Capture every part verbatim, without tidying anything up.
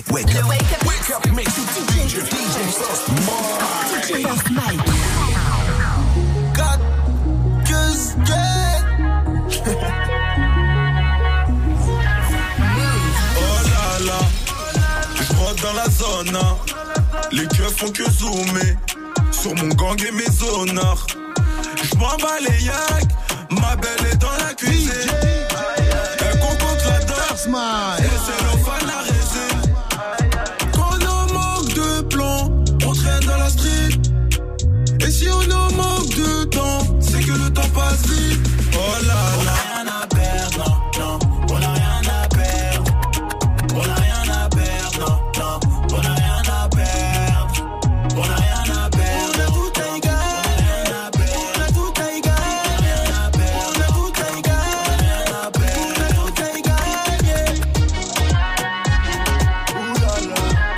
Wake, wake up. Wake up, wake up, make you D J, D J Lost Mike. D J Lost Mike. God, just get. Oh là là, je rentre dans la zone. Les keufs font que zoomer sur mon gang et mes honneurs. Je m'en bats les yaks, ma belle est dans la cuisine. Elle concocte la danse, et c'est le fan la résine. Quand on manque de plomb, on traîne dans la street. Et si on en manque de temps, c'est que le temps passe vite. Oh là là. On a rien à perdre, non, non, on a rien à perdre. On a rien à perdre, non, non, on a rien à perdre. On a rien à perdre. On a tout à y gagner. On a tout à y gagner. On a tout à y gagner. On a tout à y gagner. Ouh là là.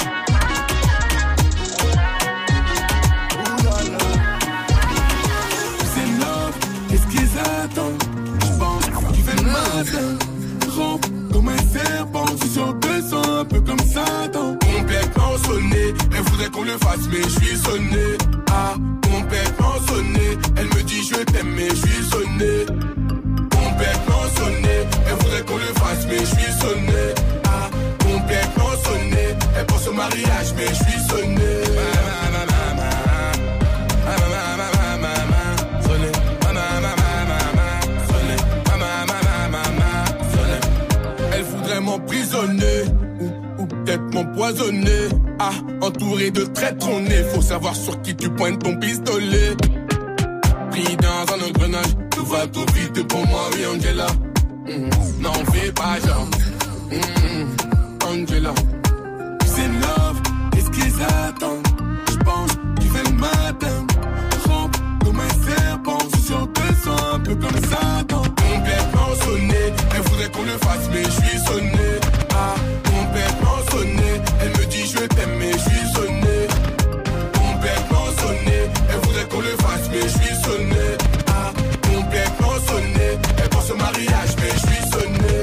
Ouh là là. C'est love, qu'est-ce qu'ils attendent? J'pense qu'ils veulent matin. Rampe comme un serpent, je suis sur que c'est un peu comme Satan. Complètement sonné, elle voudrait qu'on le fasse mais je suis sonné. Ah, complètement sonné, elle me dit je t'aime mais je suis sonné. Complètement sonné, elle voudrait qu'on le fasse mais je suis sonné. Ah, complètement sonné, elle pense au mariage mais je suis sonné. Elle voudrait m'emprisonner ou, ou peut-être m'empoisonner. Ah, entouré de traîtres on est. Faut savoir sur qui tu pointes ton pistolet. Pris dans un engrenage, tout va trop vite pour moi, oui Angela. Mmh, n'en fais pas genre. Mmh, Angela. C'est love, qu'est-ce qu'ils attendent? J'pense qu'ils veulent matin. Rampe comme un serpent, je suis sur que c'est un peu comme Satan. Complètement sonné, elle voudrait qu'on le fasse mais je suis sonné. Ah, complètement sonné, elle me dit je t'aime mais je suis sonné. Complètement sonné, elle voudrait qu'on le fasse mais je suis sonné. Ah, complètement sonné, elle pense au mariage mais je suis sonné.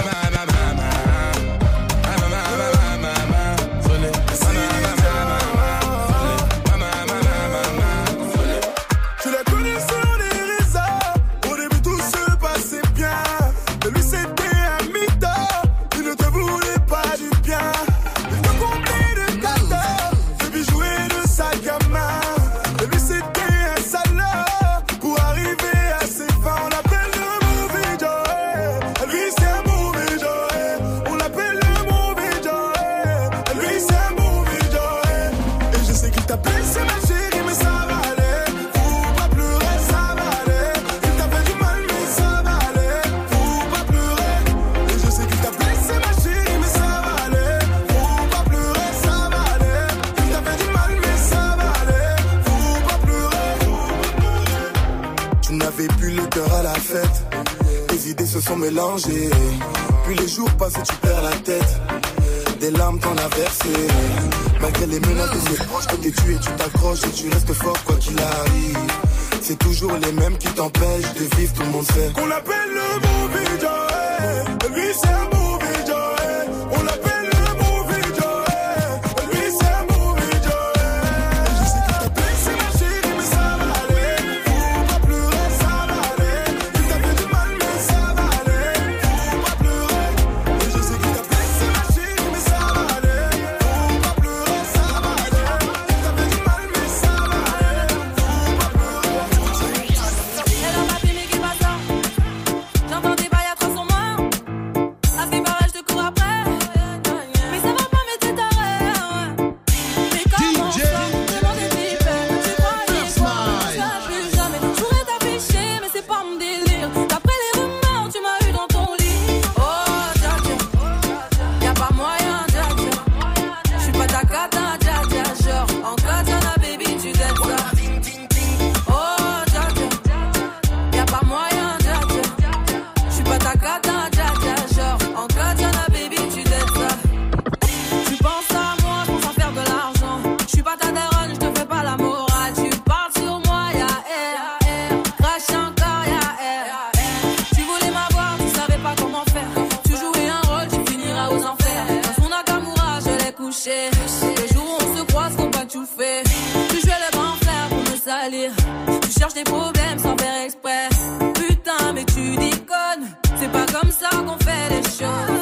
Je la connais sur les réseaux, au début tout se passait bien. De lui c'était un mytho, il ne te voulait pas du bien. Il te comblait de cadeaux, de bijoux et de sacs à main. De lui c'était un salaud, pour arriver à ses fins on l'appelle le mauvais Joe. Lui c'est un mauvais Joe, on l'appelle le mauvais Joe. Lui c'est un mauvais Joe, et je sais qu'il t'appelle c'est ma chérie mais ça va aller. Faut pas pleurer, ça va aller. Il t'a fait du mal mais ça va aller. Faut pas pleurer, et je sais qu'il t'a blessé ma chérie mais ça va aller. Faut pas pleurer, ça va aller. Il t'a fait du mal mais ça va aller. Faut pas pleurer, faut pas pleurer. Tu n'avais plus le cœur à la fête. Tes idées se sont mélangées. Puis les jours passent et tu perds la tête. Des larmes t'en as versé. Malgré les menaces de tes proches, que t'es tué, tu t'accroches et tu restes fort quoi qu'il arrive. C'est toujours les mêmes qui t'empêchent de vivre, tout le monde sait qu'on l'appelle le mauvais Joe. Lui c'est un mauvais Joe. On l'appelle le mauvais Joe. Lui c'est un mauvais Joe. Et je sais qu'il t'appelle c'est ma chérie mais ça va aller. Faut pas pleurer, ça va aller. Il t'a fait du mal mais ça va aller. Faut pas pleurer. Et je sais qu'il t'appelle c'est ma chérie mais ça va aller. Faut pas pleurer, ça va aller. Il t'a fait du mal mais ça va aller. Faut pas pleurer. Elle en m'a filmé qui passe. J'entends des bails à trois sur moi. cherches des problèmes sans faire exprès. Putain, mais tu déconnes. C'est pas comme ça qu'on fait les choses.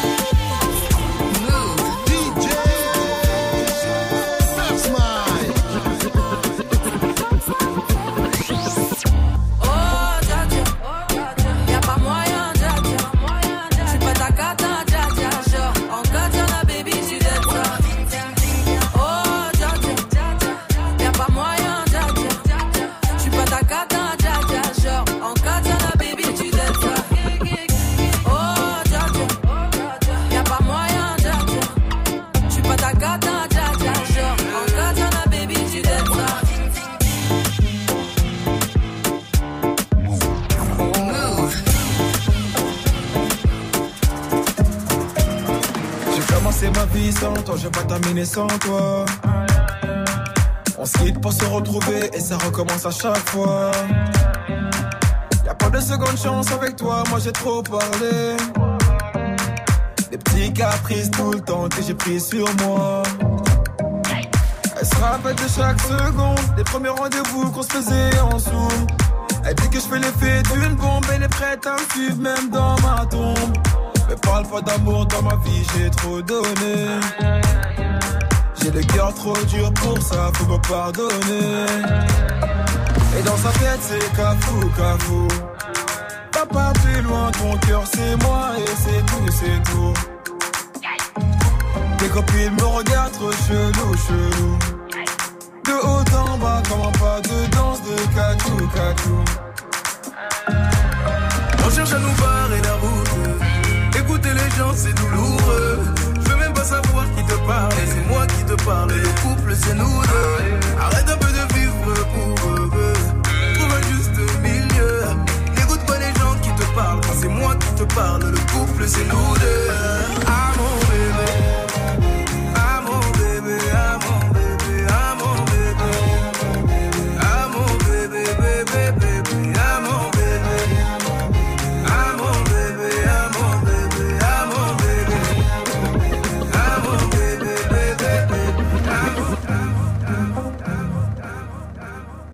C'est ma vie sans toi, je vais pas terminer sans toi. On se quitte pour se retrouver et ça recommence à chaque fois. Y'a pas de seconde chance avec toi, moi j'ai trop parlé. Des petits caprices tout le temps que j'ai pris sur moi. Elle se rappelle de chaque seconde, des premiers rendez-vous qu'on se faisait en zoom. Elle dit que je fais l'effet d'une bombe, elle est prête à me suivre même dans ma tombe. Mais parle pas d'amour dans ma vie, j'ai trop donné. J'ai le cœur trop dur pour ça, faut me pardonner. Et dans sa tête c'est cafou, cafou. Va pas plus loin, ton cœur c'est moi et c'est tout, c'est tout. Tes copines me regardent trop chelou, chelou. De haut en bas, comme un pas de danse de cachou, cachou. On cherche à nous barrer la route. Écouter les gens c'est douloureux. Je veux même pas savoir qui te parle. Et c'est moi qui te parle. Le couple c'est nous